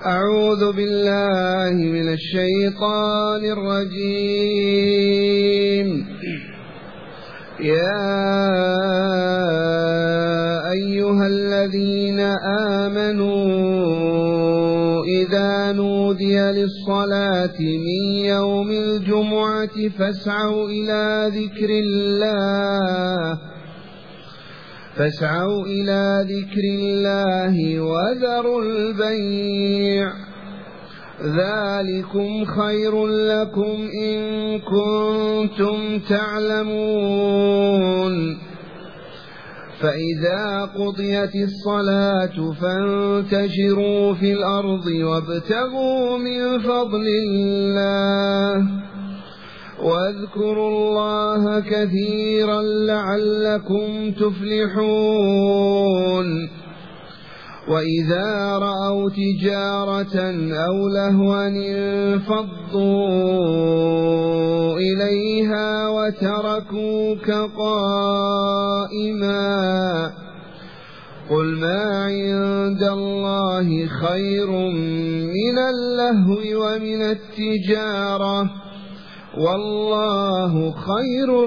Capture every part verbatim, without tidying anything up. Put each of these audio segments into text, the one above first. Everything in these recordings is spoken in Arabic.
أعوذ بالله من الشيطان الرجيم. يا أيها الذين آمنوا إذا نودي للصلاة من يوم الجمعة فاسعوا إلى ذكر الله فاسعوا إلى ذكر الله وذروا البيع ذلكم خير لكم إن كنتم تعلمون. فإذا قضيت الصلاة فانتشروا في الأرض وابتغوا من فضل الله واذكروا الله كثيرا لعلكم تفلحون. وإذا رأوا تجارة أو لهوا انفضوا إليها وتركوك قائما قل ما عند الله خير من اللهو ومن التجارة والله خير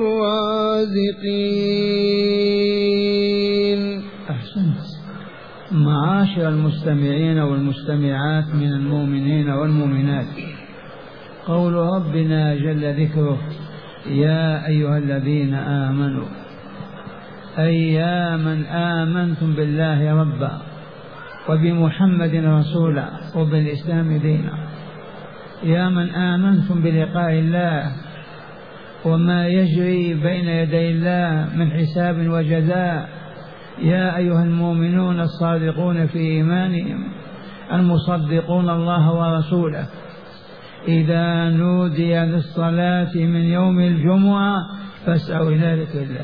الرازقين. أحسنت. معاشر المستمعين والمستمعات من المؤمنين والمؤمنات، قول ربنا جل ذكره يا أيها الذين آمنوا، أي يا من آمنتم بالله ربا وبمحمد رسولا وبالإسلام دينا، يا من آمنتم بلقاء الله وما يجري بين يدي الله من حساب وجزاء، يا أيها المؤمنون الصادقون في إيمانهم المصدقون الله ورسوله، إذا نودي للصلاة من يوم الجمعة فاسعوا إلى ذكر الله.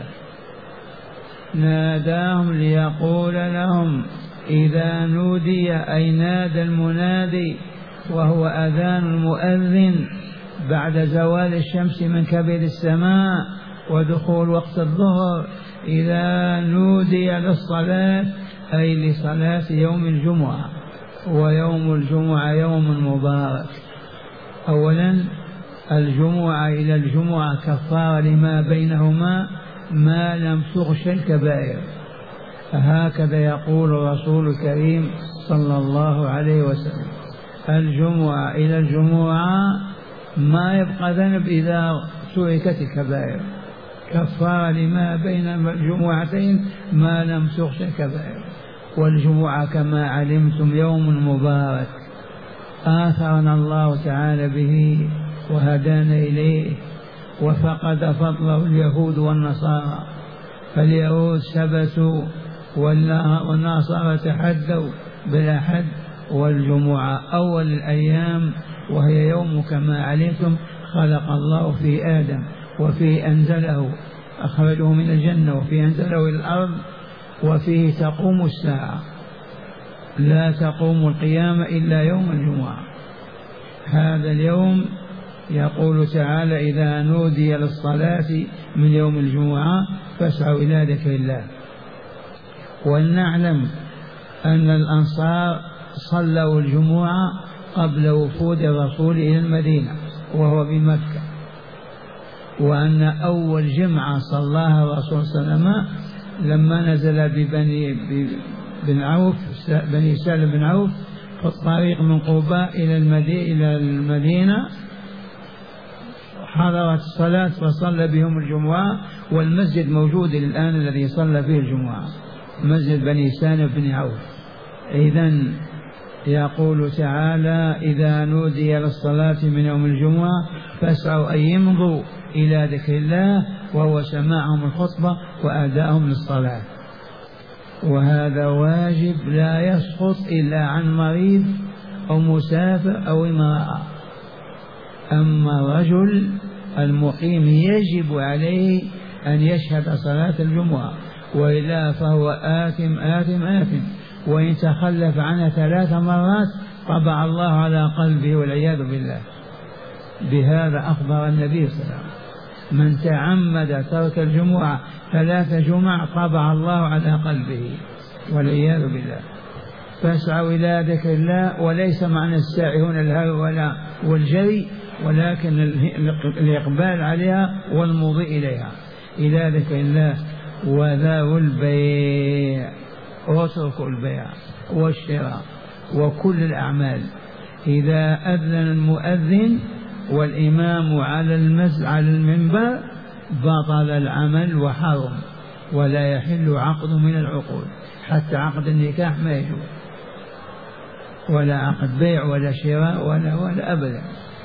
ناداهم ليقول لهم إذا نودي، أي نادى المنادي وهو أذان المؤذن بعد زوال الشمس من كبد السماء ودخول وقت الظهر، إذا نودي للصلاة أي لصلاة يوم الجمعة، ويوم الجمعة يوم مبارك. أولا الجمعة إلى الجمعة كفارة لما بينهما ما لم تغش الكبائر، هكذا يقول الرسول الكريم صلى الله عليه وسلم. الجمعة إلى الجمعة ما يبقى ذنب إذا تركت الكبائر، كفارة لما بين الجمعتين ما لم تغش الكبائر. والجمعة كما علمتم يوم مبارك آثرنا الله تعالى به وهدانا إليه، وفقد فضله اليهود والنصارى، فاليهود سبتوا والنصارى تحدوا بالأحد، والجمعة أول الأيام وهي يوم كما علمتم خلق الله في آدم وفيه أنزله أخرجه من الجنة وفيه أنزله إلى الأرض وفيه تقوم الساعة، لا تقوم القيامة إلا يوم الجمعة. هذا اليوم يقول تعالى إذا نودي للصلاة من يوم الجمعة فاسعوا إلى ذكر الله. ولنعلم أن الأنصار صلوا الجمعة قبل وفود الرسول إلى المدينة وهو بمكة، وأن أول جمعة صلاها الرسول صلى الله عليه وسلم لما نزل ببني بن عوف بني سالم بن عوف في الطريق من قباء إلى إلى المدينة، حضرت الصلاة فصلى بهم الجمعة، والمسجد موجود الآن الذي صلى فيه الجمعة، مسجد بني سالم بن عوف. إذن يقول تعالى إذا نودي للصلاة من يوم الجمعة فاسعوا أن يمضوا إلى ذكر الله، وهو سماعهم الخطبة وأداءهم للصلاة. وهذا واجب لا يسقط إلا عن مريض أو مسافر أو امرأة. أما الرجل المقيم يجب عليه أن يشهد صلاة الجمعة، وإلا فهو آثم آثم آثم، وإن تخلف عنها ثلاث مرات طبع الله على قلبه والعياذ بالله. بهذا أخبر النبي صلى الله عليه وسلم من تعمد ترك الجمعة ثلاث جمع طبع الله على قلبه والعياذ بالله. فاسعوا إلى ذكر الله، وليس معنى السعي هنا الهرولة والجري، ولكن الإقبال عليها والمضي إليها، إلى ذكر الله. وذروا البيع، واتركوا البيع والشراء وكل الأعمال. إذا أذن المؤذن والإمام على المسجد على المنبر بطل العمل وحرم، ولا يحل عقد من العقود، حتى عقد النكاح ما يجوز، ولا عقد بيع ولا شراء ولا ولا أبدا.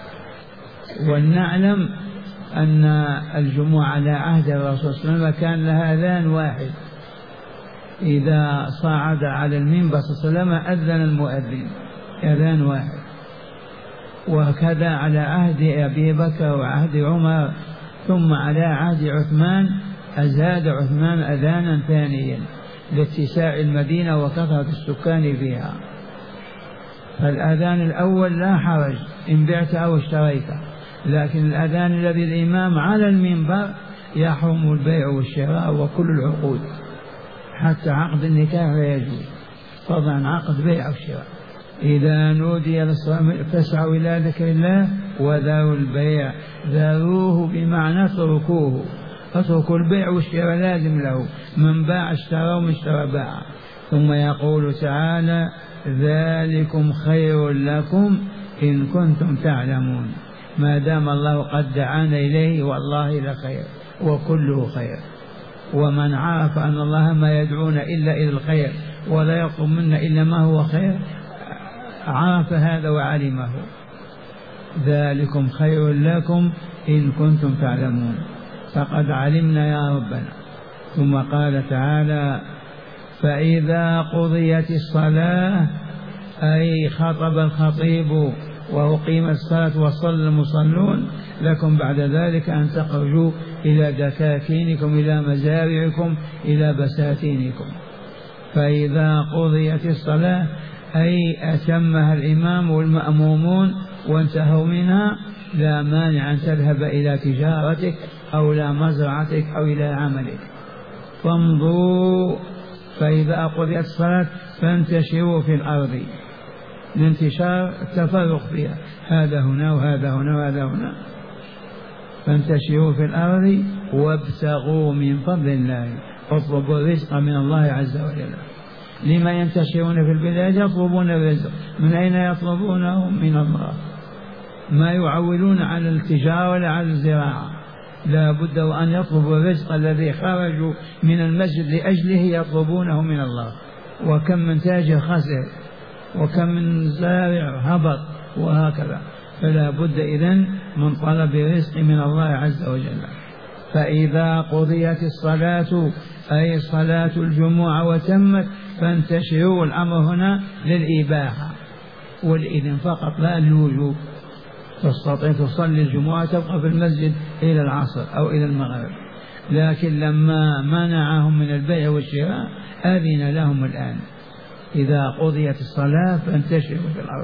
ونعلم أن الجمعة على عهد الرسول صلى الله عليه وسلم كان لها أذان واحد، إذا صعد على المنبر صلى الله عليه وسلم أذن المؤذن أذان واحد. وكذا على عهد أبي بكر وعهد عمر، ثم على عهد عثمان أزاد عثمان أذانا ثانيا لاتساع المدينة وكثرة السكان فيها. فالأذان الأول لا حرج إن بعت أو اشتريت، لكن الأذان الذي الإمام على المنبر يحرم البيع والشراء وكل العقود، حتى عقد النكاح لا يجوز، طبعا عقد بيع أو شراء. إذا نودي للصلاة فاسعوا إلى ذكر الله وذروا البيع، ذروه بمعنى اتركوه، اتركوا البيع والشراء لازم له، من باع اشترى ومن اشترى باع. ثم يقول تعالى ذلكم خير لكم إن كنتم تعلمون. ما دام الله قد دعانا إليه والله لخير وكله خير، ومن عرف أن الله ما يدعونا إلا إلى الخير ولا يطلب منا إلا ما هو خير عرف هذا وعلمه. ذلكم خير لكم إن كنتم تعلمون، فقد علمنا يا ربنا. ثم قال تعالى فإذا قضيت الصلاة، أي خطب الخطيب وأقيمت الصلاة وصلى المصلون، لكم بعد ذلك أن تخرجوا إلى دكاكينكم إلى مزارعكم إلى بساتينكم. فإذا قضيت الصلاة أي أتمها الإمام والمأمومون وانتهوا منها، لا مانع أن تذهب إلى تجارتك أو إلى مزرعتك أو إلى عملك، فامضوا. فإذا قضيت الصلاة فانتشروا في الأرض، الانتشار التفرق فيها، هذا هنا وهذا هنا وهذا هنا. فانتشروا في الأرض وابتغوا من فضل الله، اطلبوا الرزق من الله عز وجل. لما ينتشرون في البلاد؟ يطلبون الرزق. من أين يطلبونه؟ من الله. ما يعولون على التجارة ولا على الزراعة، لا بد وأن يطلبوا الرزق الذي خرجوا من المسجد لأجله يطلبونه من الله. وكم من تاجر خسر، وكم من زارع هبط، وهكذا. فلا بد إذن من طلب الرزق من الله عز وجل. فإذا قضيت الصلاة أي صلاة الجمعة وتمت فانتشروا، الأمر هنا للإباحة والإذن فقط لا للوجوب. تستطيع تصلي الجمعة تبقى في المسجد إلى العصر أو إلى المغرب، لكن لما منعهم من البيع والشراء أذن لهم الآن. إذا قضيت الصلاة فانتشروا في الأرض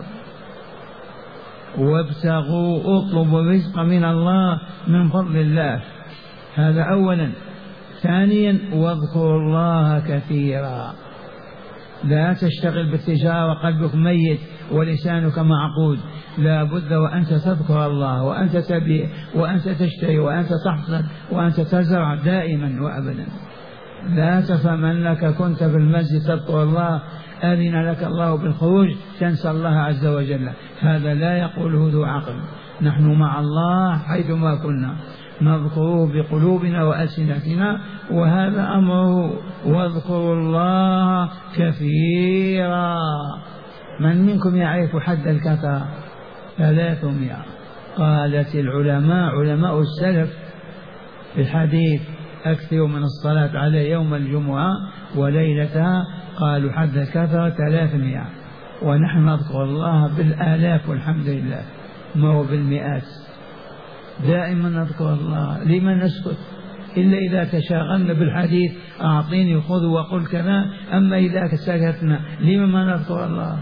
وابتغوا، اطلبوا الرزق من الله من فضل الله، هذا أولا. ثانيا واذكروا الله كثيرا، لا تشتغل بالتجارة وقلبك ميت ولسانك معقود، لا بد وأنت تذكر الله وأنت تبيع وأنت تشتري وأنت تحصد وأنت تزرع دائما وأبدا. لا تفهم أنك كنت في المسجد تذكر الله أذن لك الله بالخروج تنسى الله عز وجل، هذا لا يقوله ذو عقل. نحن مع الله حيثما كنا نذكره بقلوبنا وألسنتنا، وهذا أمره. واذكروا الله كثيرا. من منكم يعرف حد الكثرة؟ ثلاثمائة. قالت العلماء علماء السلف في الحديث أكثر من الصلاة على يوم الجمعة وليلتها، قالوا حد الكثرة ثلاثمائة، ونحن نذكر الله بالآلاف والحمد لله، ما هو بالمئات. دائما نذكر الله، لما نسكت إلا إذا تشاغلنا بالحديث أعطيني خذ وقل كذا، أما إذا سكتنا لما ما نذكر الله؟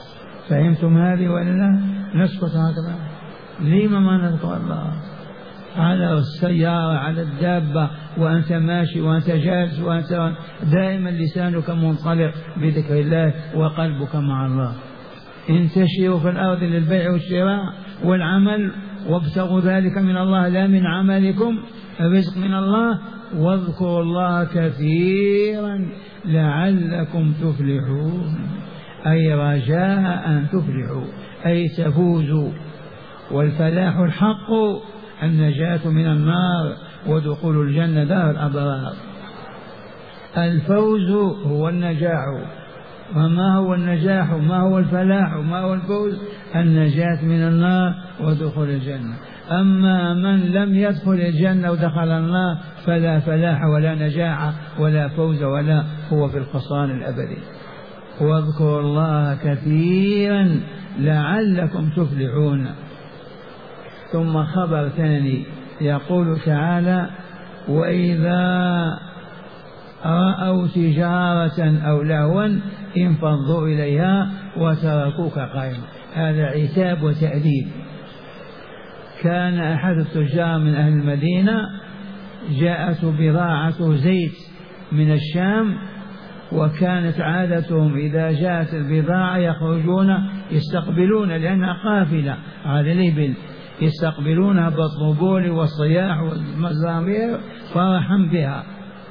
فهمتم هذه ولا لا؟ نسكت هكذا، لما ما نذكر الله؟ على السيارة على الدابة وأنت ماشي وأنت جالس وأنت دائما لسانك منطلق بذكر الله وقلبك مع الله. انتشروا في الأرض للبيع والشراء والعمل وابتغوا ذلك من الله لا من عملكم، الرزق من الله، واذكروا الله كثيرا لعلكم تفلحون، أي رجاء أن تفلحوا أي تفوزوا. والفلاح الحق النجاة من النار ودخول الجنة دار الأبرار. الفوز هو النجاح. وما هو النجاح؟ ما هو الفلاح؟ ما هو الفوز؟ النجاة من النار ودخول الجنة. أما من لم يدخل الجنة ودخل النار فلا فلاح ولا نجاح ولا فوز ولا هو في الخسران الأبدي. واذكروا الله كثيرا لعلكم تفلحون. ثم خبر ثاني يقول تعالى: وإذا رأوا تجارة أو لهوا انفضوا إليها وتركوك قائما. هذا عتاب وتأديب. كان أحد التجار من أهل المدينة جاءت بضاعة زيت من الشام، وكانت عادتهم إذا جاءت البضاعة يخرجون يستقبلون لأنها قافلة على الإبل، يستقبلونها بالطبول والصياح والمزامير فرحا بها.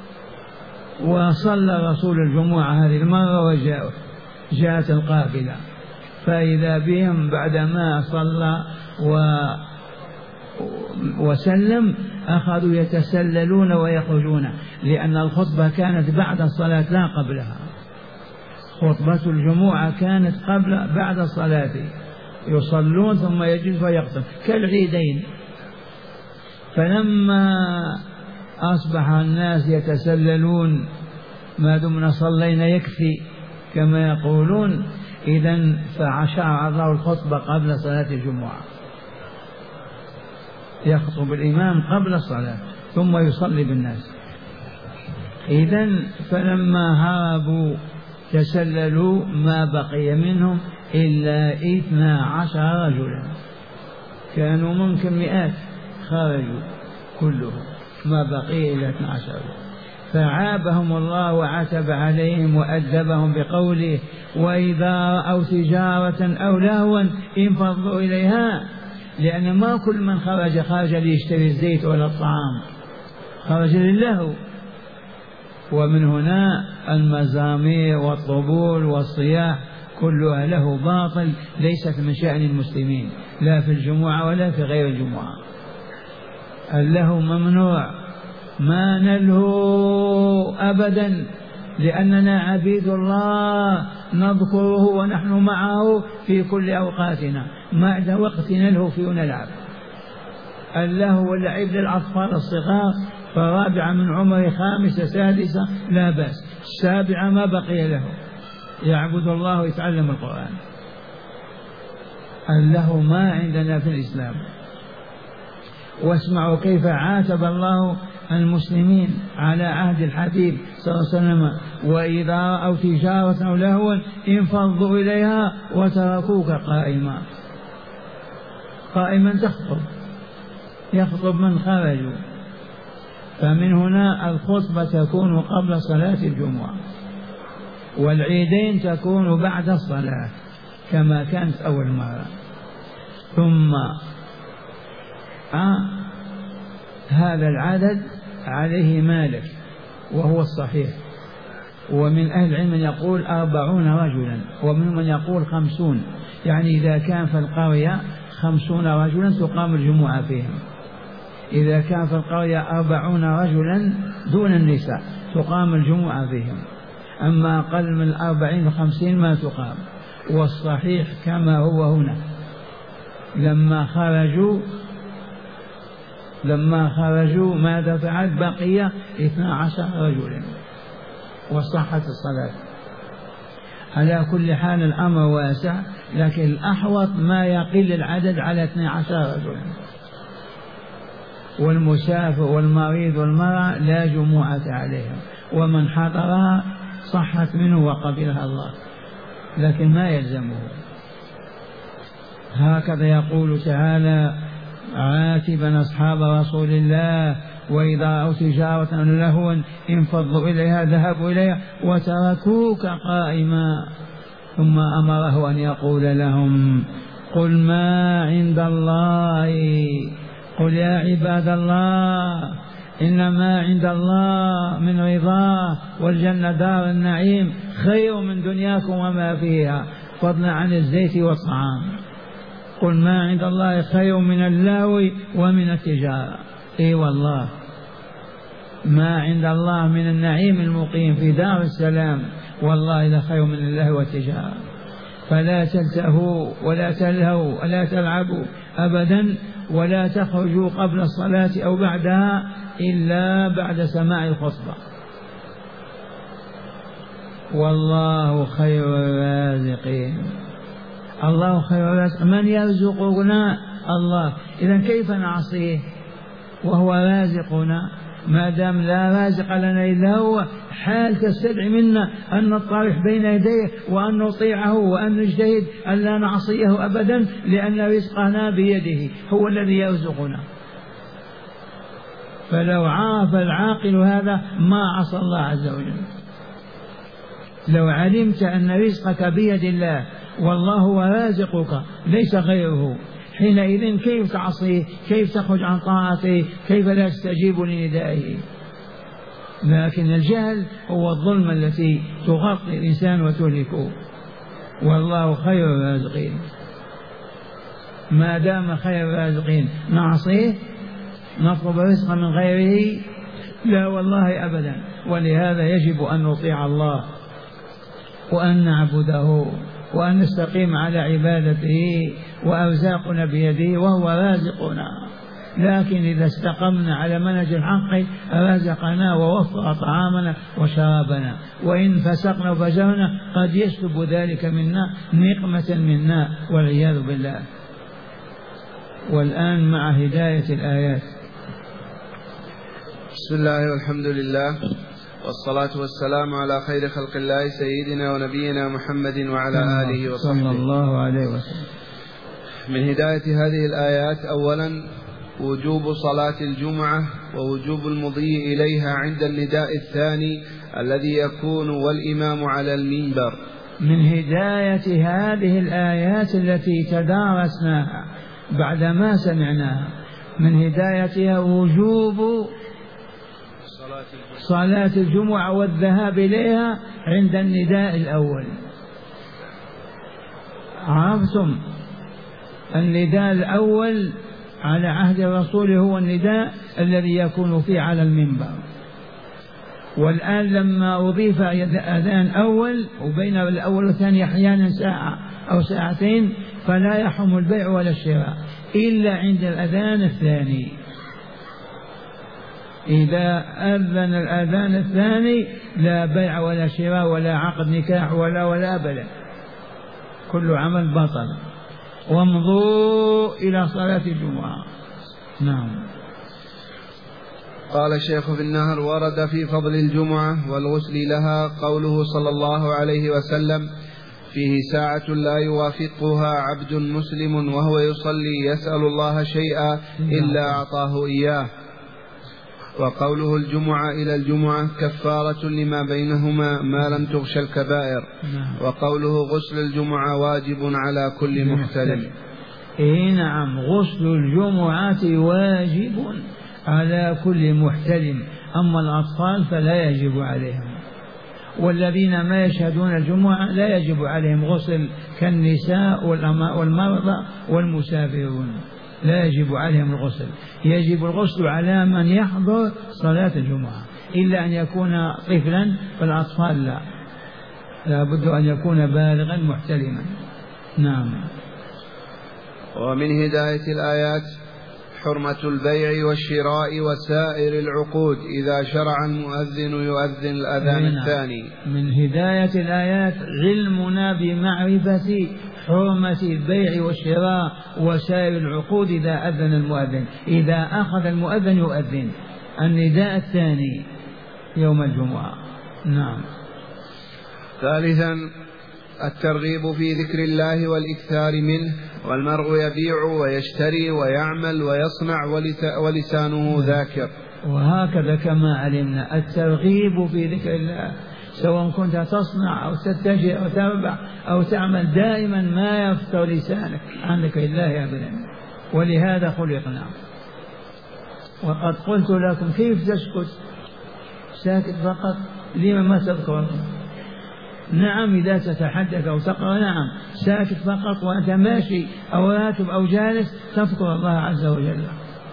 وصلى رسول الجمعة هذه المرة وجاء جاءت القافلة، فإذا بهم بعدما صلى و وسلم أخذوا يتسللون ويخرجون، لأن الخطبة كانت بعد الصلاة لا قبلها. خطبة الجمعة كانت قبل بعد الصلاة، يصلون ثم يجلس ويخطب كالعيدين. فلما أصبح الناس يتسللون ما دمنا صلينا يكفي كما يقولون، إذن فشرع الله الخطبة قبل صلاة الجمعة، يخطب الإمام قبل الصلاة ثم يصلي بالناس. إذن فلما هربوا تسللوا ما بقي منهم إلا اثنا عشر رجلا، كانوا ممكن مئات، خرجوا كلهم ما بقي إلا اثنا عشر. فعابهم الله وعتب عليهم وأدبهم بقوله: وإذا رأوا تجارة أو لهوا انفضوا إليها. لأن ما كل من خرج خرج ليشتري الزيت ولا الطعام، خرج للهو. ومن هنا المزامير والطبول والصياح كلها له باطل، ليست من شأن المسلمين لا في الجمعة ولا في غير الجمعة. اللهو ممنوع، ما نلهو أبدا، لأننا عبيد الله نذكره ونحن معه في كل أوقاتنا، ما عندنا وقت نلهو فيه ونلعب. اللهو واللعب للأطفال الصغار، فرابعة من عمر خامسة سادسة لا بأس، السابعة ما بقي له يعبد الله ويتعلم القرآن. اللهو ما عندنا في الإسلام. واسمعوا كيف عاتب الله المسلمين على عهد الحبيب صلى الله عليه وسلم: وإذا رأوا تجارة أو لهوا انفضوا إليها وتركوك قائما. قائما تخطب، يخطب من خرجوا. فمن هنا الخطبة تكون قبل صلاة الجمعة، والعيدين تكون بعد الصلاة كما كانت أول مرة. ثم آه هذا العدد عليه مالك وهو الصحيح. ومن أهل العلم من يقول أربعون رجلا، ومن من يقول خمسون، يعني إذا كان في القرية خمسون رجلا تقام الجمعة فيهم، إذا كان في القرية أربعون رجلا دون النساء تقام الجمعة فيهم، أما أقل من الأربعين وخمسين ما تقام. والصحيح كما هو هنا، لما خرجوا لما خرجوا ماذا فعل؟ بقي اثنا عشر رجلا وصحت الصلاة. على كل حال الأمر واسع، لكن الأحوط ما يقل العدد على اثنا عشر رجلا. والمسافر والمريض والمرأة لا جمعة عليهم، ومن حضرها صحت منه وقبلها الله، لكن ما يلزمه. هكذا يقول تعالى: عاتبا أصحاب رسول الله وإذا رأوا تجارة أو لهوا انفضوا إليها ذهبوا إليها وتركوك قائما، ثم أمره أن يقول لهم قل ما عند الله، قل يا عباد الله إنما عند الله من رضاه والجنة دار النعيم خير من دنياكم وما فيها فضلا عن الزيت والطعام. قل ما عند الله خير من اللهو ومن التجارة. اي والله ما عند الله من النعيم المقيم في دار السلام والله لخير من اللهو والتجارة. فلا تلتهوا ولا تلهوا ولا تلعبوا أبدا ولا تخرجوا قبل الصلاة أو بعدها إلا بعد سماع الخطبة. والله خير الرازقين. الله خير الرازقين. من يرزقنا؟ الله. إذن كيف نعصيه وهو رازقنا ما دام لا رازق لنا إلا هو؟ حال تستدعي منا أن نطرح بين يديه وأن نطيعه وأن نجتهد أن لا نعصيه أبدا، لأن رزقنا بيده، هو الذي يرزقنا. فلو عرف العاقل هذا ما عصى الله عز وجل. لو علمت أن رزقك بيد الله والله هو رازقك ليس غيره، حينئذ كيف تعصيه؟ كيف تخرج عن طاعته؟ كيف لا تستجيب لندائه؟ لكن الجهل هو الظلم التي تغطي الإنسان وتهلكه. والله خير الرازقين. ما دام خير الرازقين نعصيه نطلب رزقا من غيره؟ لا والله أبدا. ولهذا يجب أن نطيع الله وأن نعبده وأن نستقيم على عبادته وأرزاقنا بيده وهو رازقنا. لكن إذا استقمنا على منهج الحق رزقنا ووفر طعامنا وشرابنا، وإن فسقنا وفجرنا قد يسلب ذلك منا نقمة منا والعياذ بالله. والآن مع هداية الآيات. بسم الله والحمد لله والصلاة والسلام على خير خلق الله سيدنا ونبينا محمد وعلى آله وصحبه صلى الله عليه وسلم. من هداية هذه الآيات أولا وجوب صلاة الجمعة ووجوب المضي إليها عند النداء الثاني الذي يكون والإمام على المنبر. من هداية هذه الآيات التي تدارسناها بعدما سمعناها من هدايتها وجوب صلاة الجمعة والذهاب إليها عند النداء الأول. عرفتم النداء الأول على عهد الرسول هو النداء الذي يكون فيه على المنبر، والآن لما أضيف أذان أول وبين الأول والثاني أحيانا ساعة أو ساعتين فلا يحرم البيع ولا الشراء إلا عند الأذان الثاني. إذا أذن الأذان الثاني لا بيع ولا شراء ولا عقد نكاح ولا ولا أبدا، كل عمل بطل. وامضوا إلى صلاة الجمعة. نعم. قال الشيخ في النهر: ورد في فضل الجمعة والغسل لها قوله صلى الله عليه وسلم: فيه ساعة لا يوافقها عبد مسلم وهو يصلي يسأل الله شيئا إلا أعطاه إياه. وقوله الجمعة إلى الجمعة كفارة لما بينهما ما لم تغش الكبائر. وقوله غسل الجمعة واجب على كل محتلم. إيه نعم، غسل الجمعة واجب على كل محتلم، أما الأطفال فلا يجب عليهم، والذين ما يشهدون الجمعة لا يجب عليهم غسل كالنساء والمرضى والمسافرون، لا يجب عليهم الغسل. يجب الغسل على من يحضر صلاة الجمعة إلا أن يكون طفلا، فالأطفال لا، لا بد أن يكون بالغا محتلما. نعم. ومن هداية الآيات حرمة البيع والشراء وسائر العقود إذا شرع المؤذن يؤذن الأذان الثاني. من هداية الآيات علمنا بمعرفة حرمة البيع والشراء وسائر العقود إذا أذن المؤذن، إذا أخذ المؤذن يؤذن النداء الثاني يوم الجمعة. نعم. ثالثا الترغيب في ذكر الله والإكثار منه، والمرء يبيع ويشتري ويعمل ويصنع ولسانه ذاكر. وهكذا كما علمنا الترغيب في ذكر الله، سواء كنت تصنع أو تتجه أو تربح أو تعمل، دائما ما يفتر لسانك عن ذكر الله يا ابن، ولهذا خلقنا. وقد قلت لكم كيف تسكت ساكت فقط، لما ما تذكر الله؟ نعم إذا تتحدث أو تقرأ نعم ساكت فقط، وأنت ماشي أو راكب أو جالس تذكر الله عز وجل.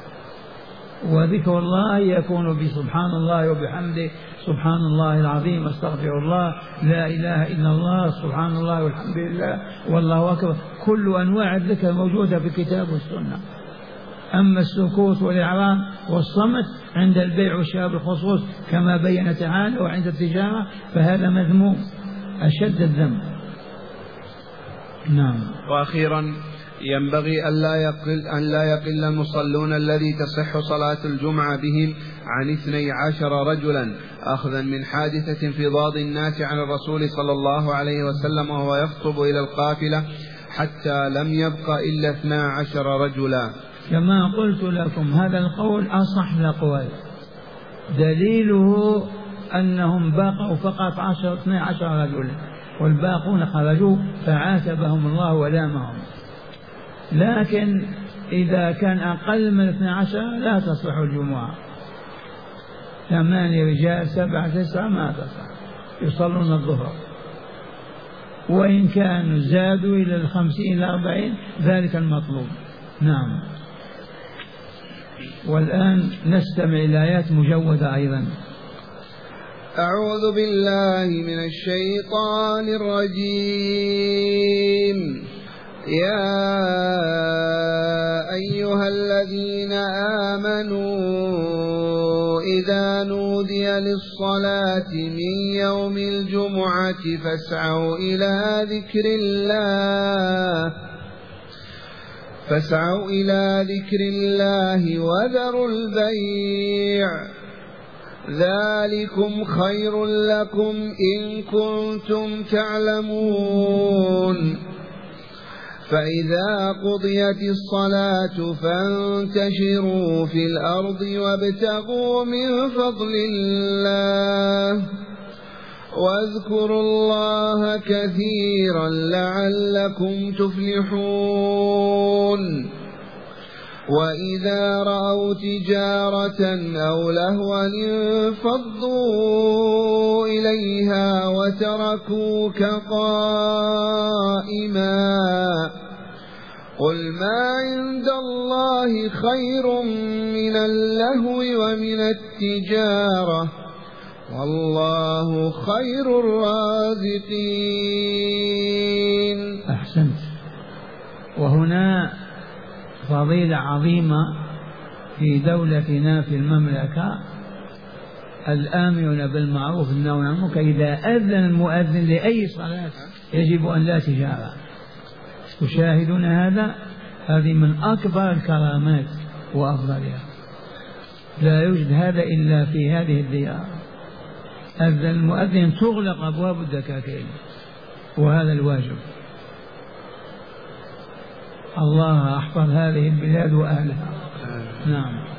وذكر الله يكون بسبحان الله وبحمده، سبحان الله العظيم، استغفر الله، لا إله إلا الله، سبحان الله والحمد لله والله أكبر، كل أنواع الذكر موجودة في الكتاب والسنة. أما السكوت والإعراض والصمت عند البيع والشراء بالخصوص كما بين تعالى، وعند التجارة فهذا مذموم أشد الذنب. نعم. وأخيرا ينبغي أن لا يقل, أن لا يقل المصلون الذي تصح صلاة الجمعة بهم عن اثني عشر رجلا، أخذا من حادثة انفضاض الناس عن الرسول صلى الله عليه وسلم وهو يخطب إلى القافلة حتى لم يبق إلا اثنا عشر رجلا. كما قلت لكم هذا القول أصح الأقوال، دليله أنهم بقوا فقط عشر اثني عشر رجلا، والباقون خرجوا فعاتبهم الله ولامهم. لكن إذا كان أقل من اثني عشر لا تصلح الجمعة، ثمانية رجال سبعة تسعة ما تصلح، يصلون الظهر. وإن كانوا زادوا إلى الخمسين إلى أربعين ذلك المطلوب. نعم. والآن نستمع إلى آيات مجودة أيضا. أعوذ بالله من الشيطان الرجيم. يا أيها الذين آمنوا إذا نودي للصلاة من يوم الجمعة فاسعوا إلى ذكر الله فاسعوا إلى ذكر الله وذروا البيع، ذلكم خير لكم إن كنتم تعلمون. فإذا قضيت الصلاة فانتشروا في الأرض وابتغوا من فضل الله واذكروا الله كثيرا لعلكم تفلحون. وإذا رأوا تجارة أو لهوا انفضوا إليها وتركوك قائما، قل ما عند الله خير من اللهو ومن التجارة والله خير الرازقين. أحسنت. وهنا فضيلة عظيمة في دولتنا في المملكة، الآمرون بالمعروف والنهون عن المنكر إذا أذن المؤذن لأي صلاة يجب أن لا تجارة. تشاهدون هذا، هذه من أكبر الكرامات وأفضلها، لا يوجد هذا إلا في هذه الديار. أذن المؤذن تغلق أبواب الدكاكين، وهذا الواجب. الله أحفظ هذه البلاد وأهلها. نعم.